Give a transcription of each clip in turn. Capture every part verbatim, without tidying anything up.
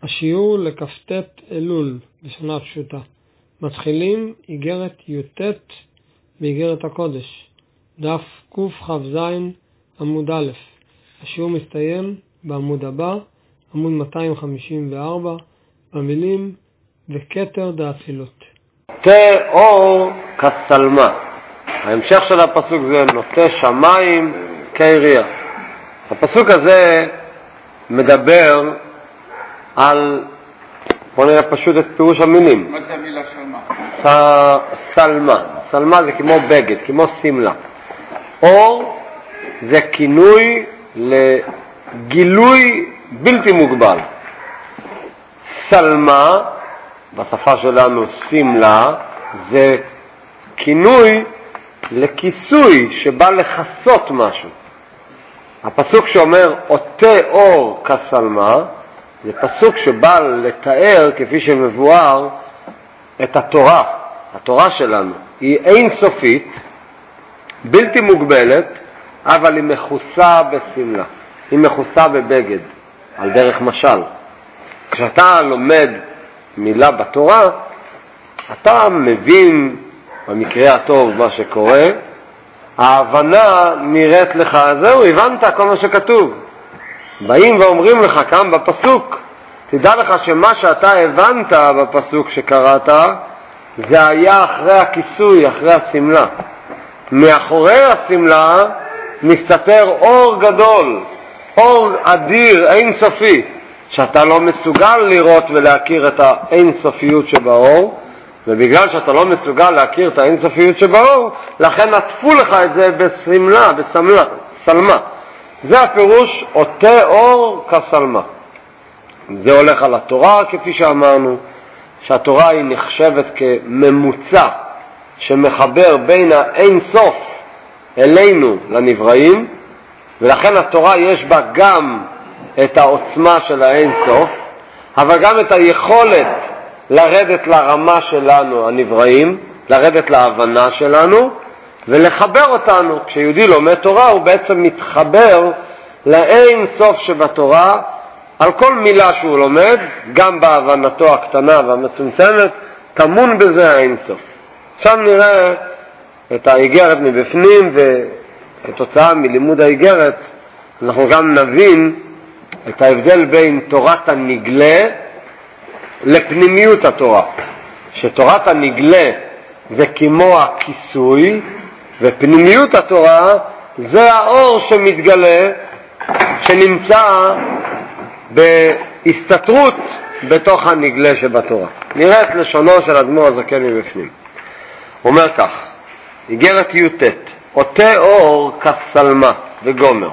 השיעור לכ"ט אלול בשנה פשוטה. מתחילים איגרת י"ט באיגרת הקודש, דף קכ"ז עמוד א'. השיעור מסתיים בעמוד הבא, עמוד מאתיים חמישים וארבע, במילים וכתר דאצילות. נוטה אור כצלמה. ההמשך של הפסוק זה נוטה שמיים כיריח. הפסוק הזה מדבר על, בוא נראה פשוט את פירוש המילים. מה זה המילה שלמה? סלמה. סלמה זה כמו בגד, כמו סמלה. אור זה כינוי לגילוי בלתי מוגבל. סלמה, בשפה שלנו סמלה, זה כינוי לכיסוי שבא לחסות משהו. הפסוק שאומר עוטה אור כסלמה זה פסוק שבא לתאר, כפי שמבואר, את התורה. התורה שלנו היא אין סופית, בלתי מוגבלת, אבל היא מכוסה בסמלה, היא מכוסה בבגד, על דרך משל. כשאתה לומד מילה בתורה, אתה מבין במקרה הטוב מה שקורה, ההבנה נראית לך, זהו, הבנת כל מה שכתוב. באים ואומרים לך כאן בפסוק, תדע לך שמה שאתה הבנת בפסוק שקראת, זה היה אחרי הכיסוי, אחרי הסמלה. מאחורי הסמלה מסתתר אור גדול, אור אדיר, אינסופי, שאתה לא מסוגל לראות ולהכיר את האינסופיות שבאור, ובגלל שאתה לא מסוגל להכיר את האינסופיות שבאור, לכן עטפו לך את זה בסמלה, בסמלה, סלמה. זה הפירוש עוטה אור כסלמה. זה הולך על התורה, כפי שאמרנו, שהתורה היא נחשבת כממוצע שמחבר בין האין סוף אלינו לנבראים, ולכן התורה יש בה גם את העוצמה של האין סוף, אבל גם את היכולת לרדת לרמה שלנו הנבראים, לרדת להבנה שלנו ולחבר אותנו. כשיהודי לומד תורה הוא בעצם מתחבר לאין סוף שבתורה, על כל מילה שהוא לומד, גם בהבנתו הקטנה והמצומצמת, תמון בזה האין סוף. עכשיו נראה את האיגרת מבפנים, וכתוצאה מלימוד האיגרת אנחנו גם נבין את ההבדל בין תורת הנגלה לפנימיות התורה. שתורת הנגלה זה כמו הכיסוי, ופנימיות התורה זה האור שמתגלה, שנמצא בהסתתרות בתוך הנגלה שבתורה. נראה את לשונו של אדמו"ר הזקן מבפנים. הוא אומר כך, איגרת י"ט, עוטה אור כסלמה וגומר.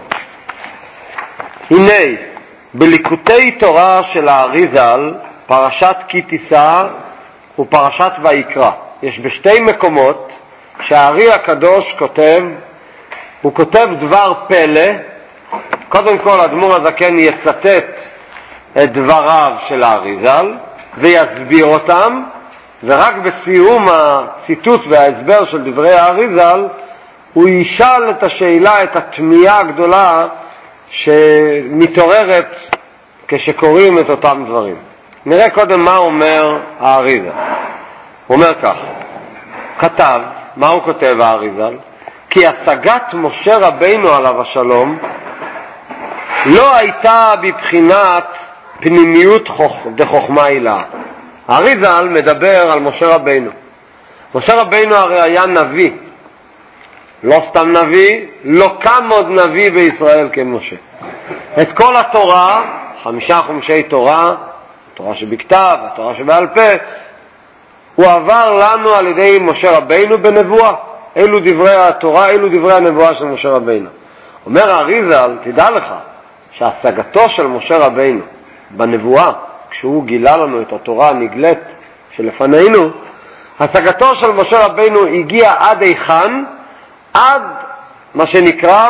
הנה, בליקוטי תורה של האריז"ל, פרשת כי תישא ופרשת ויקרא, יש בשתי מקומות שהארי הקדוש כותב, הוא כותב דבר פלא. קודם כל אדמו"ר הזקן יצטט את דבריו של האריז"ל ויסביר אותם, ורק בסיום הציטוט וההסבר של דברי האריז"ל הוא ישאל את השאלה, את התמיהה הגדולה שמתעוררת כשקוראים את אותם דברים. נראה קודם מה אומר האריז"ל. הוא אומר כך, כתב, מה הוא כותב האריז"ל? כי השגת משה רבינו עליו השלום לא הייתה בבחינת פנימיות דחוכמה הילה. האריז"ל מדבר על משה רבינו. משה רבינו הרי היה נביא, לא סתם נביא, לא קם עוד נביא בישראל כמשה. את כל התורה, חמישה חומשי תורה, התורה שבכתב, התורה שבעל פה, הוא עבר לנו על ידי משה רבינו בנבואה. אלו דברי התורה, אלו דברי הנבואה של משה רבינו. אומר האריז"ל, תדע לך שהשגתו של משה רבינו בנבואה, כשהוא גילה לנו את התורה הנגלית שלפנינו, השגתו של משה רבינו הגיע עד היכן? עד מה שנקרא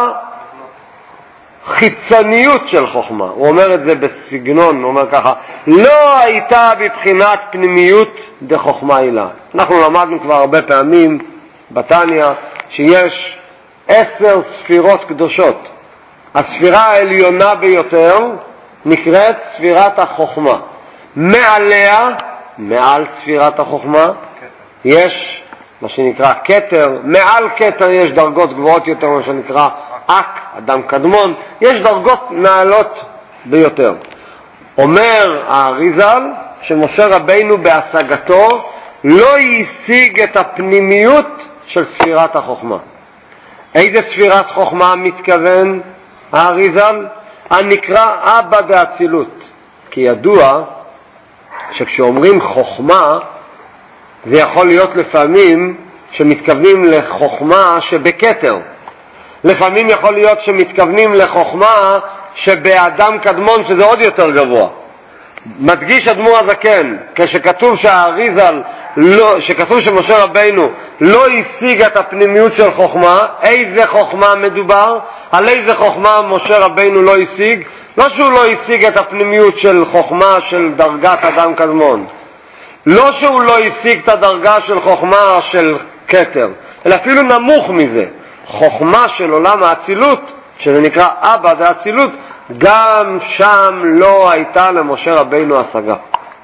חיצוניות של חוכמה. הוא אומר את זה בסגנון, הוא אומר ככה, לא הייתה בבחינת פנימיות דחוכמה הילה. אנחנו למדנו כבר הרבה פעמים בתניא שיש עשר ספירות קדושות. הספירה העליונה ביותר נקראת ספירת החוכמה. מעליה, מעל ספירת החוכמה, יש מה שנקרא כתר, מעל כתר יש דרגות גבוהות יותר, מה שנקרא אק, אדם קדמון, יש דרגות נעלות ביותר. אומר האריז"ל שמשה רבינו בהשגתו לא השיג את הפנימיות של ספירת החוכמה. איזה ספירת חוכמה מתכוון האריז"ל? הנקרא אבא דאצילות. כי ידוע שכשאומרים חוכמה, זה יכול להיות לפעמים שמתכוונים לחוכמה שבכתר. לפעמים יכול להיות שמתכוונים לחוכמה שבאדם קדמון, שזה עוד יותר גבוה. מדגיש אדמו"ר הזקן, כשכתוב שהאריז"ל, לא, שכתוב שמשה רבינו לא השיג את הפנימיות של חוכמה, איזה חוכמה מדובר? על איזה חוכמה משה רבינו לא השיג? לא שהוא לא השיג את הפנימיות של חוכמה של דרגת אדם קדמון, לא שהוא לא השיג את הדרגה של חוכמה של כתר, אלא אפילו נמוך מזה, חוכמה של עולם האצילות, שזה נקרא אבא דאצילות, גם שם לא הייתה למשה רבינו השגה.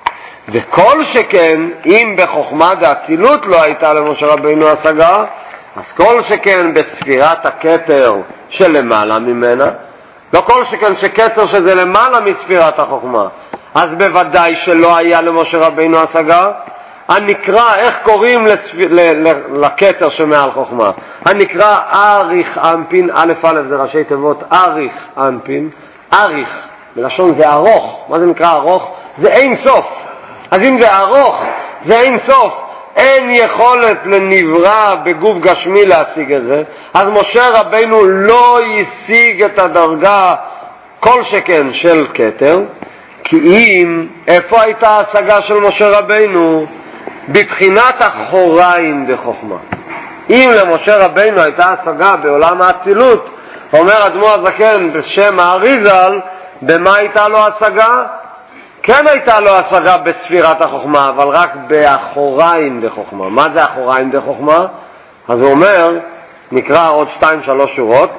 וכל שכן, אם בחוכמה דאצילות לא הייתה למשה רבינו השגה, אז כל שכן בספירת הכתר שלמעלה ממנה, לא כל שכן שכתר שזה למעלה מספירת החוכמה, אז בוודאי שלא היה למשה רבינו השגה. הנקרא, איך קוראים לספ... ל... ל... לכתר שמעל חוכמה? הנקרא אריך אנפין, א' א' זה ראשי תיבות אריך אנפין, אריך, בלשון זה ארוך. מה זה נקרא ארוך? זה אין סוף. אז אם זה ארוך, זה אין סוף. אין יכולת לנברא בגוף גשמי להשיג את זה. אז משה רבינו לא ישיג את הדרגה כל שכן של כתר, כי אם, איפה הייתה ההשגה של משה רבינו? בבחינת אחוריים דחוכמה. אם למשה רבינו הייתה השגה בעולם האצילות, אומר אדמו"ר הזקן בשם האריז"ל, במה הייתה לו השגה? כן הייתה לו השגה בספירת החוכמה, אבל רק באחוריים דחוכמה. מה זה אחוריים דחוכמה? אז הוא אומר, נקרא עוד שתיים שלוש שורות,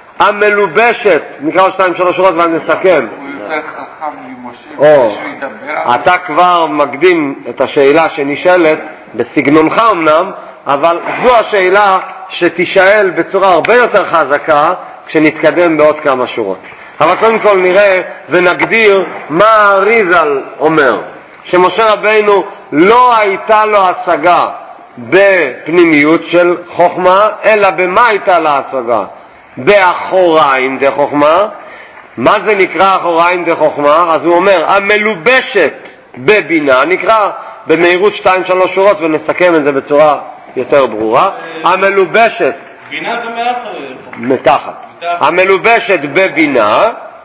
המלובשת, נקרא עוד שתיים שלוש שורות ואני נסכם. הוא יותר חכם ממשה, או, שהוא ידבר. אתה כבר מקדים את השאלה שנשאלת, בסגנונך אמנם, אבל זו השאלה שתישאל בצורה הרבה יותר חזקה כשנתקדם בעוד כמה שורות. אבל קודם כל נראה ונגדיר מה האריז"ל אומר, שמשה רבינו לא הייתה לו השגה בפנימיות של חוכמה, אלא במה הייתה לה השגה? באחוריים דחוכמה. מה זה נקרא אחוריים דחוכמה? אז הוא אומר, המלובשת בבינה, נקרא במהירות שתיים שלוש שורות ונסכם את זה בצורה יותר ברורה. המלובשת, בינה זה מאחור. מתחת. המלובשת בבינה,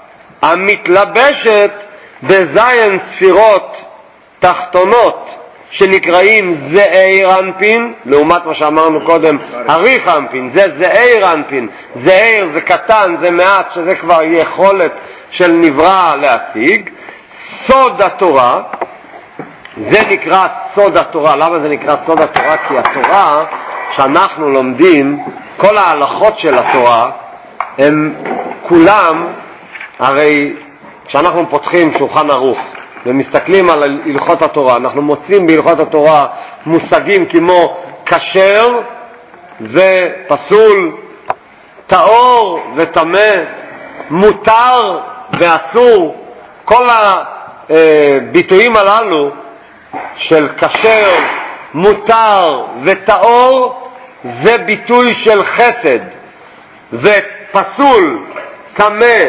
המתלבשת בזיין ספירות תחתונות שנקראים זעיר אנפין, לעומת מה שאמרנו קודם אריך אנפין. זה זעיר אנפין, זעיר זה קטן, זה מעט, שזה כבר יכולת של נברא להשיג. סוד התורה, זה נקרא סוד התורה. למה זה נקרא סוד התורה? כי התורה שאנחנו לומדים, כל ההלכות של התורה הם כולם, הרי כשאנחנו פותחים שולחן ערוך ומסתכלים על הלכות התורה, אנחנו מוצאים בהלכות התורה מושגים כמו כשר ופסול, טהור וטמא, מותר ואסור. כל הביטויים הללו של כשר, מותר וטהור זה ביטוי של חסד, ופסול, טמא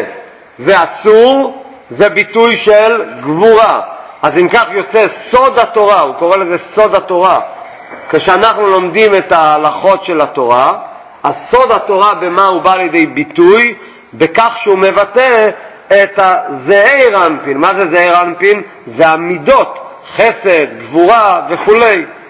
ואסור זה ביטוי של גבורה. אז אם כך יוצא סוד התורה, הוא קורא לזה סוד התורה. כשאנחנו לומדים את ההלכות של התורה, אז סוד התורה במה הוא בא לידי ביטוי? בכך שהוא מבטא את הזעיר אנפין. מה זה זעיר אנפין? זה המידות, חסד, גבורה וכו'.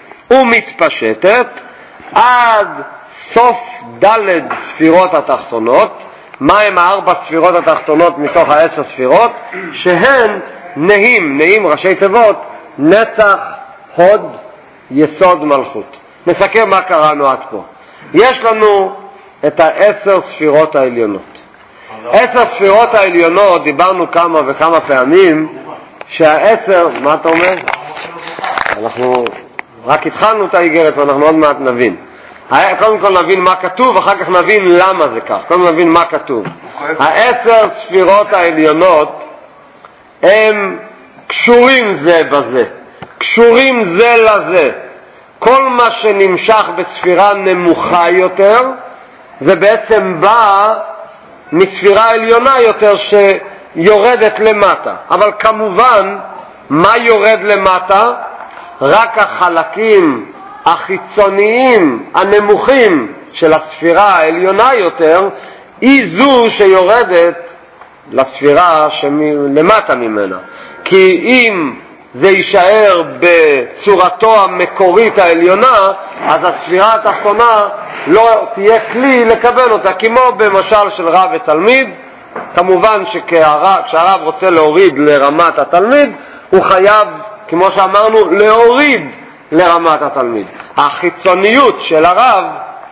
ומתפשטת עד סוף ד' ספירות התחתונות. מה הם הארבע ספירות התחתונות מתוך העשר ספירות? שהן נהים, נהים ראשי תיבות, נצח, הוד, יסוד, מלכות. נסכם מה קראנו עד פה. יש לנו את העשר ספירות העליונות. עשר ספירות העליונות, דיברנו כמה וכמה פעמים, שהעשר, מה אתה אומר? אנחנו רק התחלנו את האיגרת ואנחנו עוד מעט נבין. קודם כל נבין מה כתוב, אחר כך נבין למה זה כך. קודם נבין מה כתוב. העשר ספירות העליונות הם קשורים זה בזה, קשורים זה לזה. כל מה שנמשך בספירה נמוכה יותר זה בעצם בא מספירה עליונה יותר שיורדת למטה. אבל כמובן מה יורד למטה? רק החלקים החיצוניים הנמוכים של הספירה העליונה יותר היא זו שיורדת לספירה שלמטה ממנה. כי אם זה יישאר בצורתו המקורית העליונה, אז הספירה התחתונה לא תהיה כלי לקבל אותה, כמו במשל של רב ותלמיד. כמובן שכשהרב רוצה להוריד לרמת התלמיד, הוא חייב, כמו שאמרנו, להוריד לרמת התלמיד. החיצוניות של הרב,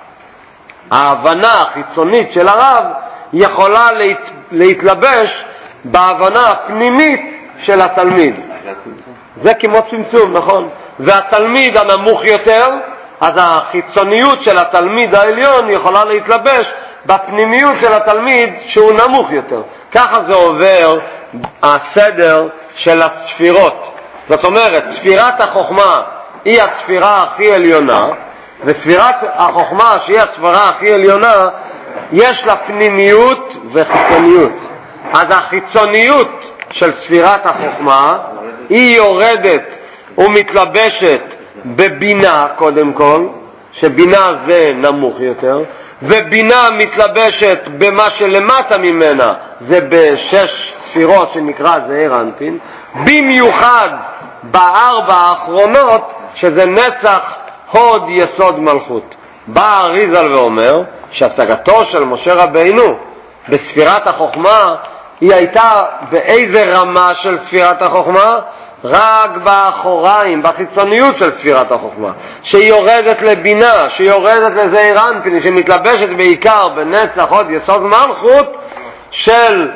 ההבנה החיצונית של הרב, יכולה להת, להתלבש בהבנה הפנימית של התלמיד. זה כמו צמצום, נכון? והתלמיד הנמוך יותר, אז החיצוניות של התלמיד העליון יכולה להתלבש בפנימיות של התלמיד שהוא נמוך יותר. ככה זה עובר הסדר של הספירות. זאת אומרת, ספירת החוכמה היא הספירה הכי עליונה, וספירת החוכמה שהיא הספירה הכי עליונה יש לה פנימיות וחיצוניות. אז החיצוניות של ספירת החוכמה היא יורדת ומתלבשת בבינה קודם כל, שבינה זה נמוך יותר, ובינה מתלבשת במה שלמטה ממנה, זה בשש ספירות שנקרא זעיר אנפין, במיוחד בארבע האחרונות שזה נצח הוד יסוד מלכות. בא אריזל ואומר שהשגתו של משה רבינו בספירת החוכמה היא הייתה באיזה רמה של ספירת החוכמה? רק באחוריים, בחיצוניות של ספירת החוכמה, שהיא יורדת לבינה, שהיא יורדת לזעיר אנפין, שמתלבשת בעיקר בנצח הוד יסוד מלכות של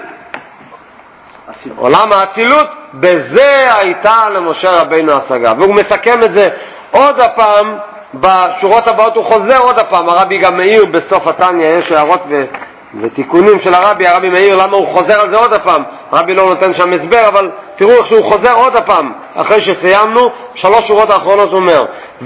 עולם האצילות. בזה הייתה למשה רבינו השגה. והוא מסכם את זה עוד הפעם בשורות הבאות, הוא חוזר עוד הפעם. הרבי גם מאיר בסוף התניא, יש הערות ו... ותיקונים של הרבי, הרבי מאיר למה הוא חוזר על זה עוד הפעם. הרבי לא נותן שם הסבר, אבל תראו איך שהוא חוזר עוד הפעם אחרי שסיימנו שלוש שורות האחרונות. הוא אומר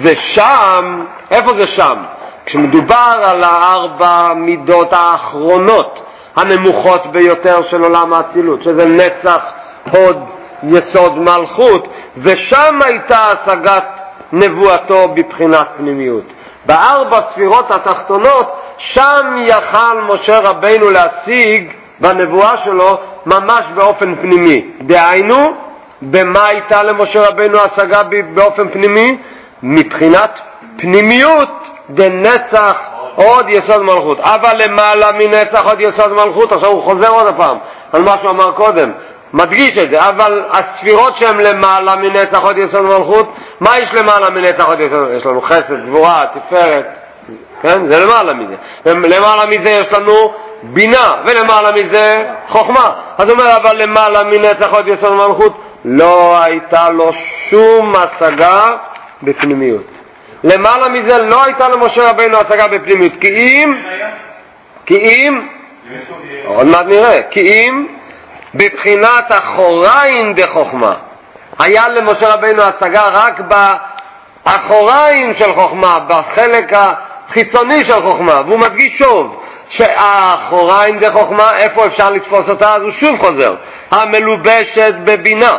ושם, איפה זה שם? כשמדובר על הארבע מידות האחרונות הנמוכות ביותר של עולם האצילות, שזה נצח הוד יסוד מלכות, ושם הייתה השגת נבואתו בבחינת פנימיות. בארבע ספירות התחתונות שם יכל משה רבינו להשיג בנבואה שלו ממש באופן פנימי. דהיינו, במה הייתה למשה רבינו השגה באופן פנימי? מבחינת פנימיות דנצח עוד יסוד מלכות. אבל למעלה מנצח עוד יסוד מלכות, עכשיו הוא חוזר עוד הפעם על מה שהוא אמר קודם, מדגיש את זה. אבל הספירות שהן למעלה מנצח עוד יסוד מלכות, מה יש למעלה מנצח עוד יסוד מלכות? יש לנו חסד, גבורה, תפארת, כן? זה למעלה מזה. למעלה מזה יש לנו בינה, ולמעלה מזה חוכמה. אז הוא אומר, אבל למעלה מנצח עוד יסוד מלכות לא הייתה לו שום השגה בפנימיות. למעלה מזה לא הייתה למשה רבינו השגה בפנימיות. כי אם, כי אם, עוד מעט נראה, כי אם בבחינת אחוריים דחוכמה היה למשה רבינו השגה רק באחוריים של חוכמה, בחלק החיצוני של חוכמה. והוא מדגיש שוב שהאחוריים דחוכמה, איפה אפשר לתפוס אותה? אז הוא שוב חוזר, המלובשת בבינה,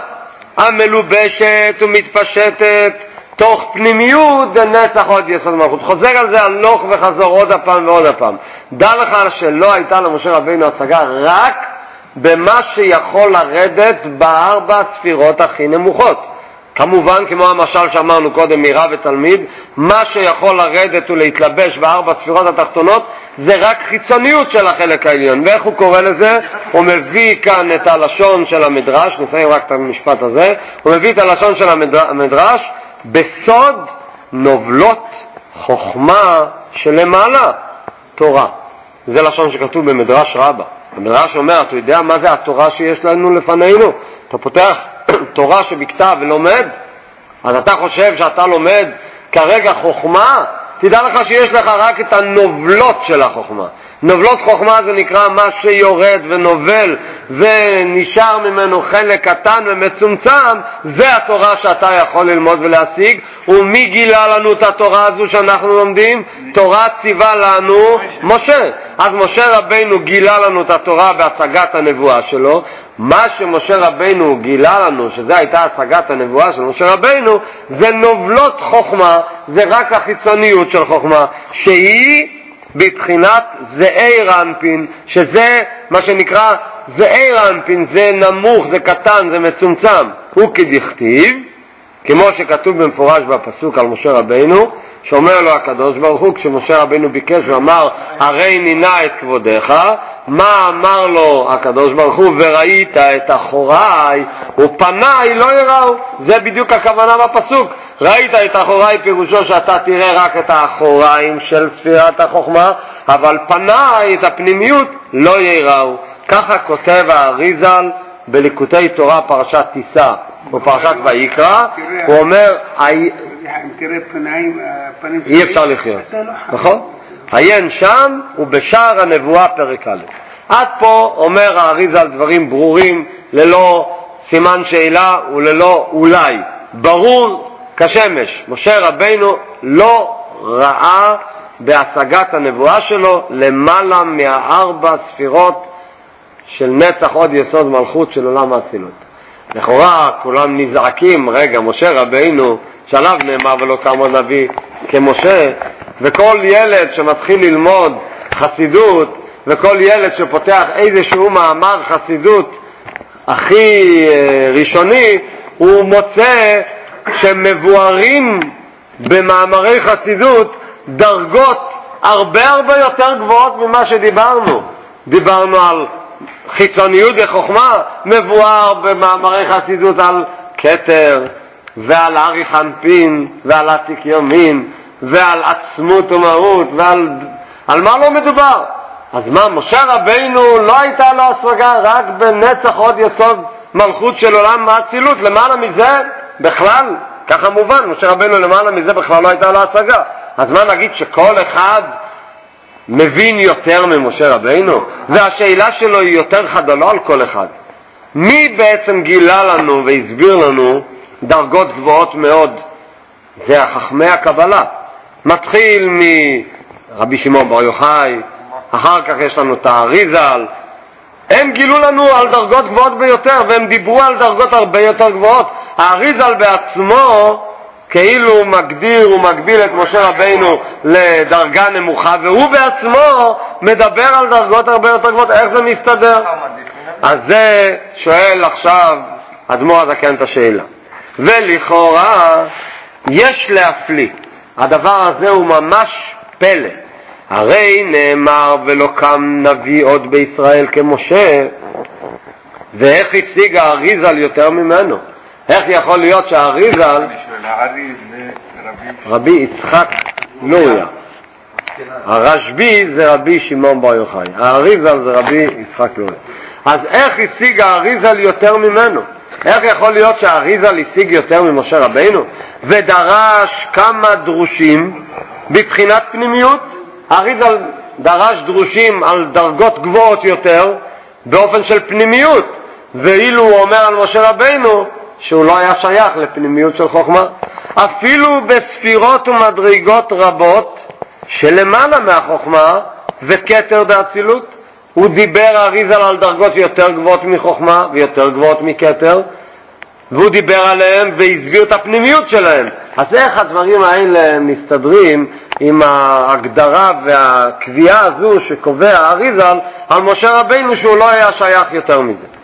המלובשת ומתפשטת תוך פנימיות דנצח עוד יסוד מלכות. חוזר על זה הלוך וחזור עוד הפעם ועוד הפעם. דע לך שלא הייתה למשה רבינו השגה רק במה שיכול לרדת בארבע ספירות הכי נמוכות. כמובן, כמו המשל שאמרנו קודם מרב ותלמיד, מה שיכול לרדת ולהתלבש בארבע ספירות התחתונות זה רק חיצוניות של החלק העליון. ואיך הוא קורא לזה? הוא מביא כאן את הלשון של המדרש, נסיים רק את המשפט הזה, הוא מביא את הלשון של המדרש, בסוד נובלות חוכמה שלמעלה תורה. זה לשון שכתוב במדרש רבה. המדרש אומר, אתה יודע מה זה התורה שיש לנו לפנינו? אתה פותח תורה שבכתב ולומד, אז אתה חושב שאתה לומד כרגע חוכמה, תדע לך שיש לך רק את הנובלות של החוכמה. נובלות חוכמה זה נקרא מה שיורד ונובל ונשאר ממנו חלק קטן ומצומצם, זה התורה שאתה יכול ללמוד ולהשיג. ומי גילה לנו את התורה הזו שאנחנו לומדים? תורה ציווה לנו משה. אז משה רבינו גילה לנו את התורה בהשגת הנבואה שלו. מה שמשה רבינו גילה לנו, שזה הייתה השגת הנבואה של משה רבינו, זה נובלות חוכמה, זה רק החיצוניות של חוכמה, שהיא בבחינת זעיר אנפין, שזה מה שנקרא זעיר אנפין, זה נמוך, זה קטן, זה מצומצם. הוא כדכתיב, כמו שכתוב במפורש בפסוק על משה רבינו, שאומר לו הקדוש ברוך הוא, כשמשה רבינו ביקש ואמר הרי נינה את כבודך, מה אמר לו הקדוש ברוך הוא? וראית את אחוריי ופניי לא יראו. זה בדיוק הכוונה בפסוק. ראית את אחוריי פירושו שאתה תראה רק את האחוריים של ספירת החוכמה, אבל פניי, את הפנימיות, לא יראו. ככה כותב האריזל בליקוטי תורה פרשת תישא ופרשת ויקרא. הוא אומר אי אפשר לחיות, נכון? עיין שם ובשער הנבואה פרק א'. עד פה אומר האריזל דברים ברורים, ללא סימן שאלה וללא אולי, ברור כשמש. משה רבינו לא ראה בהשגת הנבואה שלו למעלה מהארבע ספירות של נצח עוד יסוד מלכות של עולם האצילות. לכאורה כולם נזעקים, רגע, משה רבינו שעליו נאמר ולא קם נביא כמשה, וכל ילד שמתחיל ללמוד חסידות וכל ילד שפותח איזשהו מאמר חסידות הכי ראשוני, הוא מוצא שמבוארים במאמרי חסידות דרגות הרבה הרבה יותר גבוהות ממה שדיברנו. דיברנו על חיצוניות וחוכמה, מבואר במאמרי חסידות על כתר ועל אריך אנפין ועל עתיק יומין ועל עצמות ומהות, ועל על מה לא מדובר. אז מה, משה רבינו לא הייתה לו השגה רק בנצח עוד יסוד מלכות של עולם האצילות? למעלה מזה בכלל, ככה מובן, משה רבינו למעלה מזה בכלל לא הייתה לו השגה. אז מה נגיד, שכל אחד מבין יותר ממשה רבינו? והשאלה שלו היא יותר חדה, לא על כל אחד. מי בעצם גילה לנו והסביר לנו דרגות גבוהות מאוד? זה החכמי הקבלה. מתחיל מרבי שמעון בר יוחאי, אחר כך יש לנו את האריזל. הם גילו לנו על דרגות גבוהות ביותר, והם דיברו על דרגות הרבה יותר גבוהות. האריזל בעצמו כאילו מגדיר ומגביל את משה רבינו לדרגה נמוכה, והוא בעצמו מדבר על דרגות הרבה יותר גבוהות. איך זה מסתדר? אז זה שואל עכשיו אדמו"ר הזקן את השאלה. ולכאורה יש להפליא, הדבר הזה הוא ממש פלא. הרי נאמר ולא קם נביא עוד בישראל כמשה, ואיך השיג האריזל יותר ממנו? איך יכול להיות שהאריזל, רבי יצחק לוריה, הרשב"י זה רבי שמעון בר יוחאי, האריזל זה רבי יצחק לוריה, אז איך השיג האריזל יותר ממנו? איך יכול להיות שהאריזל השיג יותר ממשה רבינו? ודרש כמה דרושים בבחינת פנימיות. האריזל דרש דרושים על דרגות גבוהות יותר באופן של פנימיות, ואילו הוא אומר על משה רבינו שהוא לא היה שייך לפנימיות של חוכמה. אפילו בספירות ומדרגות רבות שלמעלה מהחוכמה וכתר באצילות, הוא דיבר האריזל על דרגות יותר גבוהות מחוכמה ויותר גבוהות מכתר, והוא דיבר עליהם והסביר את הפנימיות שלהם. אז איך הדברים האלה מסתדרים עם ההגדרה והקביעה הזו שקובע האריזל על משה רבינו שהוא לא היה שייך יותר מזה?